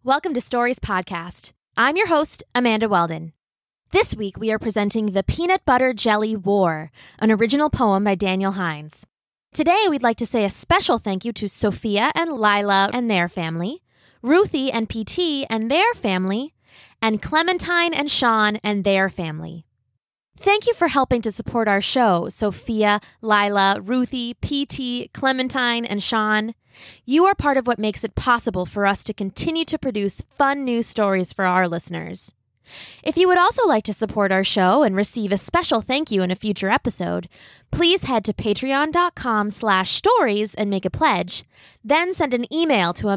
Welcome to Stories Podcast. I'm your host, Amanda Weldon. This week we are presenting The Peanut Butter Jelly War, an original poem by Daniel Hines. Today we'd like to say a special thank you to Sophia and Lila and their family, Ruthie and PT and their family, and Clementine and Sean and their family. Thank you for helping to support our show, Sophia, Lila, Ruthie, PT, Clementine, and Sean. You are part of what makes it possible for us to continue to produce fun new stories for our listeners. If you would also like to support our show and receive a special thank you in a future episode, please head to patreon.com/stories and make a pledge. Then send an email to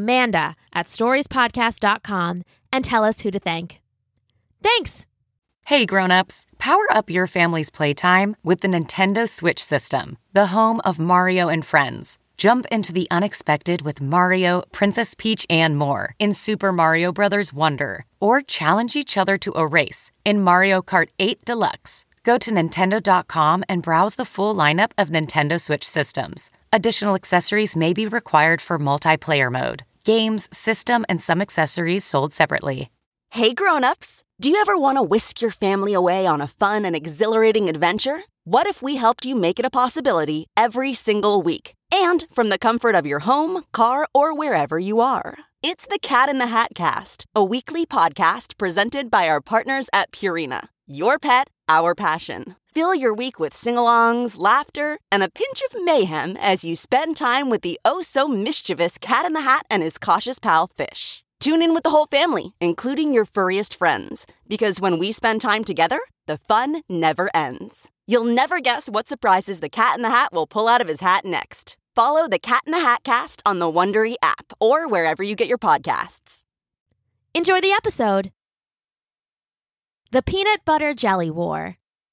amanda@storiespodcast.com and tell us who to thank. Thanks! Hey grown-ups, power up your family's playtime with the Nintendo Switch system, the home of Mario and Friends. Jump into the unexpected with Mario, Princess Peach, and more in Super Mario Bros. Wonder. Or challenge each other to a race in Mario Kart 8 Deluxe. Go to Nintendo.com and browse the full lineup of Nintendo Switch systems. Additional accessories may be required for multiplayer mode. Games, system, and some accessories sold separately. Hey grown-ups, do you ever want to whisk your family away on a fun and exhilarating adventure? What if we helped you make it a possibility every single week? And from the comfort of your home, car, or wherever you are. It's the Cat in the Hat Cast, a weekly podcast presented by our partners at Purina. Your pet, our passion. Fill your week with sing-alongs, laughter, and a pinch of mayhem as you spend time with the oh-so-mischievous Cat in the Hat and his cautious pal, Fish. Tune in with the whole family, including your furriest friends, because when we spend time together, the fun never ends. You'll never guess what surprises the Cat in the Hat will pull out of his hat next. Follow the Cat in the Hat Cast on the Wondery app or wherever you get your podcasts. Enjoy the episode. The Peanut Butter Jelly War.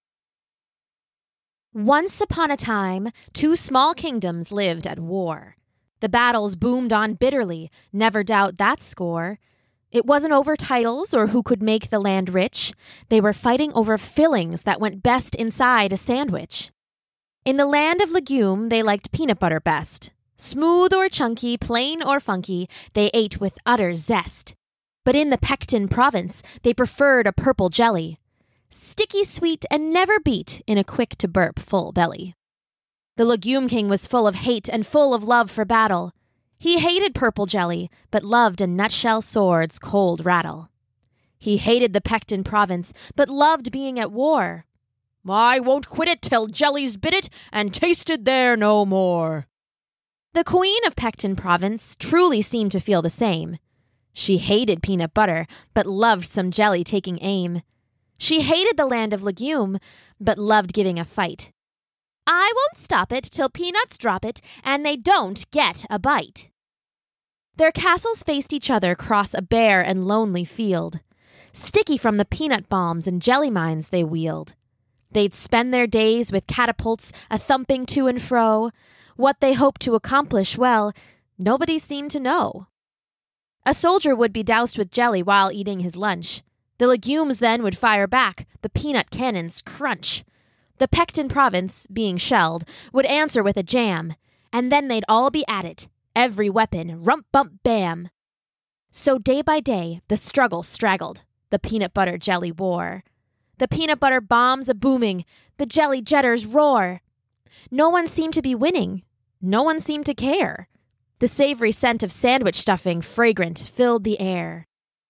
Once upon a time, two small kingdoms lived at war. The battles boomed on bitterly, never doubt that score. It wasn't over titles or who could make the land rich. They were fighting over fillings that went best inside a sandwich. In the land of legume, they liked peanut butter best. Smooth or chunky, plain or funky, they ate with utter zest. But in the Pectin province, they preferred a purple jelly. Sticky sweet and never beat in a quick-to-burp full belly. The legume king was full of hate and full of love for battle. He hated purple jelly, but loved a nutshell sword's cold rattle. He hated the Pectin province, but loved being at war. I won't quit it till jelly's bit it and tasted there no more. The queen of Pectin province truly seemed to feel the same. She hated peanut butter, but loved some jelly taking aim. She hated the land of legume, but loved giving a fight. I won't stop it till peanuts drop it, and they don't get a bite. Their castles faced each other across a bare and lonely field. Sticky from the peanut bombs and jelly mines they wield. They'd spend their days with catapults a-thumping to and fro. What they hoped to accomplish, well, nobody seemed to know. A soldier would be doused with jelly while eating his lunch. The legumes then would fire back, the peanut cannons crunch. The Pectin province, being shelled, would answer with a jam, and then they'd all be at it, every weapon, rump-bump-bam. So day by day, the struggle straggled, the peanut butter jelly war. The peanut butter bombs a-booming, the jelly jetters roar. No one seemed to be winning, no one seemed to care. The savory scent of sandwich stuffing, fragrant, filled the air.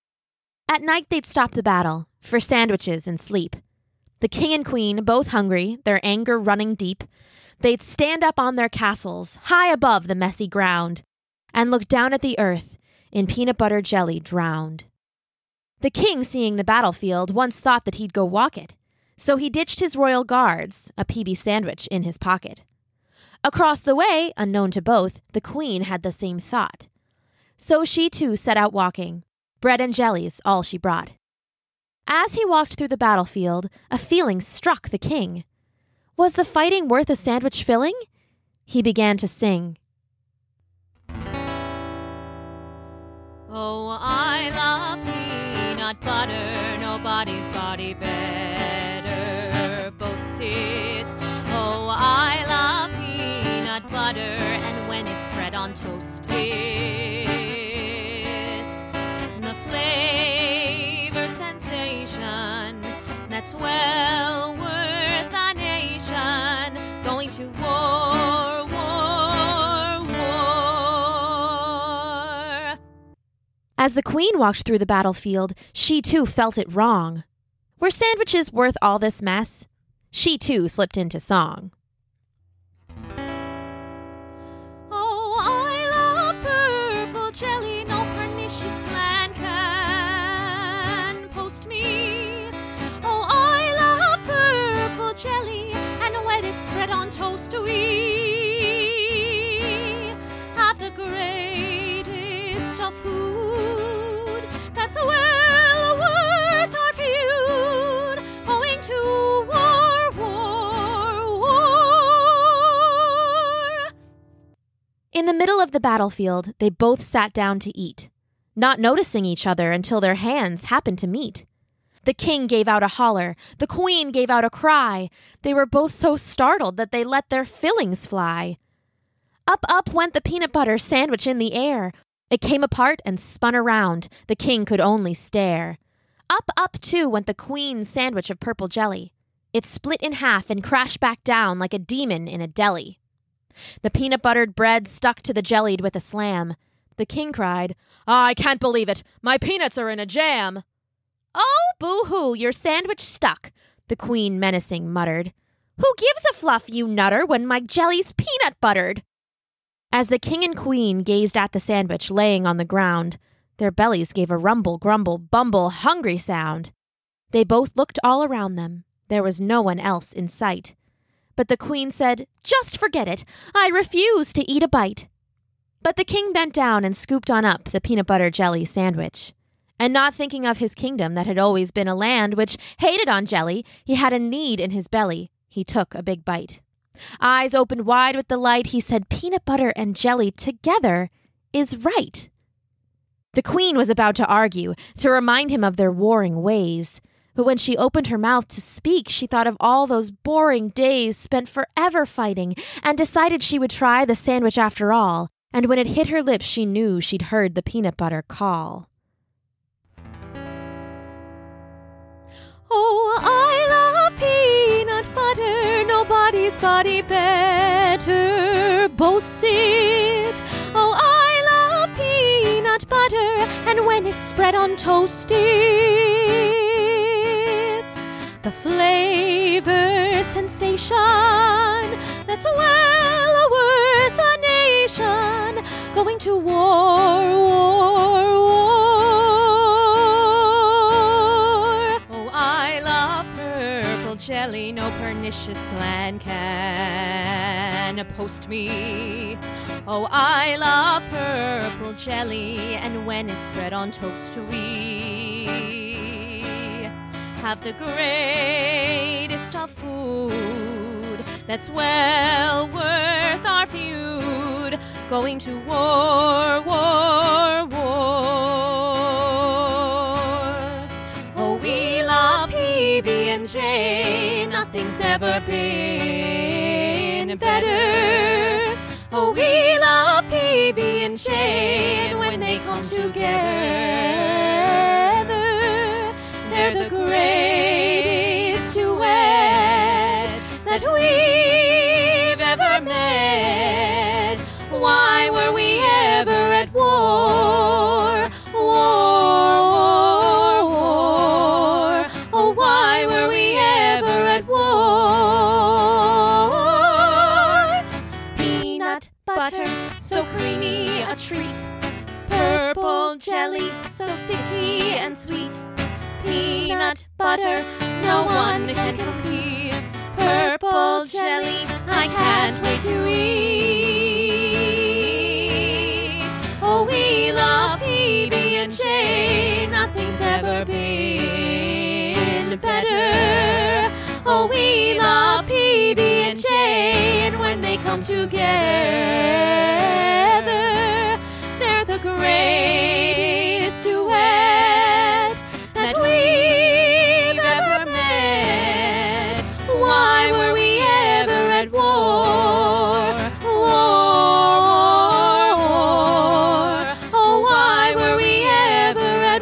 At night they'd stop the battle, for sandwiches and sleep. The king and queen, both hungry, their anger running deep, they'd stand up on their castles, high above the messy ground, and look down at the earth, in peanut butter jelly drowned. The king, seeing the battlefield, once thought that he'd go walk it, so he ditched his royal guards, a PB sandwich in his pocket. Across the way, unknown to both, the queen had the same thought. So she too set out walking, bread and jellies all she brought. As he walked through the battlefield, a feeling struck the king. Was the fighting worth a sandwich filling? He began to sing. Oh, I love peanut butter, nobody's body better boasts it. Oh, I love peanut butter, and when it's spread on toast, it's the As the queen walked through the battlefield, she too felt it wrong. Were sandwiches worth all this mess? She too slipped into song. Oh, I love purple jelly, no pernicious plan can post me. Oh, I love purple jelly, and when it's spread on toast we have the greatest of food that's well worth our feud, going to war, war, war. In the middle of the battlefield, they both sat down to eat, not noticing each other until their hands happened to meet. The king gave out a holler, the queen gave out a cry. They were both so startled that they let their fillings fly. Up, up went the peanut butter sandwich in the air. It came apart and spun around. The king could only stare. Up, up, too, went the queen's sandwich of purple jelly. It split in half and crashed back down like a demon in a deli. The peanut-buttered bread stuck to the jellied with a slam. The king cried, "I can't believe it! My peanuts are in a jam!" "Oh, boo-hoo, your sandwich stuck," the queen menacing muttered. "Who gives a fluff, you nutter, when my jelly's peanut-buttered?" As the king and queen gazed at the sandwich laying on the ground, their bellies gave a rumble, grumble, bumble, hungry sound. They both looked all around them. There was no one else in sight. But the queen said, "Just forget it. I refuse to eat a bite." But the king bent down and scooped on up the peanut butter jelly sandwich. And not thinking of his kingdom that had always been a land which hated on jelly, he had a need in his belly. He took a big bite. Eyes opened wide with delight, he said, "Peanut butter and jelly together is right." The queen was about to argue, to remind him of their warring ways. But when she opened her mouth to speak, she thought of all those boring days spent forever fighting and decided she would try the sandwich after all. And when it hit her lips, she knew she'd heard the peanut butter call. Oh, I love peanut butter, nobody's body better boasts it. Oh, I love peanut butter, and when it's spread on toast, it's the flavor sensation that's well worth a nation going to war, war, war. Jelly, no pernicious plan can post me. Oh, I love purple jelly, and when it's spread on toast we have the greatest of food that's well worth our feud, going to war, war, war. Oh, we love PB&J, nothing's ever been better. Oh, we love PB&J, and when they come together, they're the greatest duet that we've ever met. Why were we ever at war? War, war. Oh, why were we ever at war? Peanut butter, so creamy a treat. Purple jelly, so sticky and sweet. Peanut butter, no one can compete. Purple jelly, I can't wait to eat. Oh, we love PB&J, nothing's ever been better. Oh, we love PB&J, and when they come together, they're the greatest duet that we've ever met. Why were we ever at war? War. Oh, why were we ever at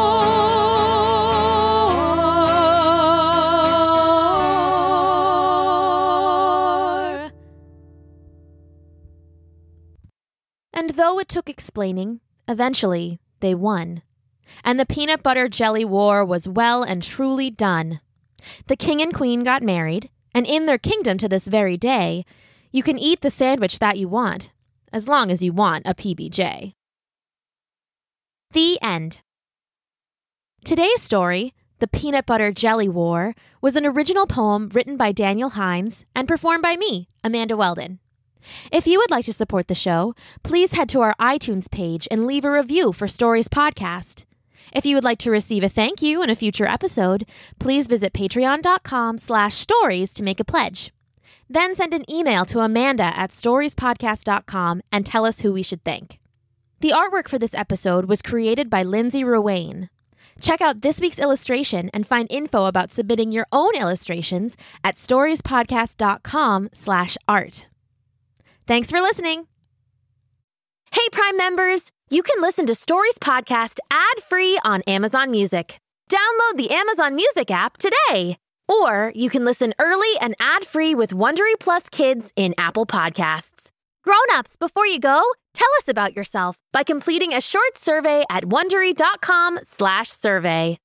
war? And though it took explaining, eventually they won. And the peanut butter jelly war was well and truly done. The king and queen got married, and in their kingdom to this very day, you can eat the sandwich that you want, as long as you want a PBJ. The end. Today's story, The Peanut Butter Jelly War, was an original poem written by Daniel Hines and performed by me, Amanda Weldon. If you would like to support the show, please head to our iTunes page and leave a review for Stories Podcast. If you would like to receive a thank you in a future episode, please visit patreon.com/stories to make a pledge. Then send an email to amanda@storiespodcast.com and tell us who we should thank. The artwork for this episode was created by Lindsay Ruane. Check out this week's illustration and find info about submitting your own illustrations at storiespodcast.com/art. Thanks for listening. Hey, Prime members, you can listen to Stories Podcast ad-free on Amazon Music. Download the Amazon Music app today. Or you can listen early and ad-free with Wondery Plus Kids in Apple Podcasts. Grown-ups, before you go, tell us about yourself by completing a short survey at Wondery.com/survey.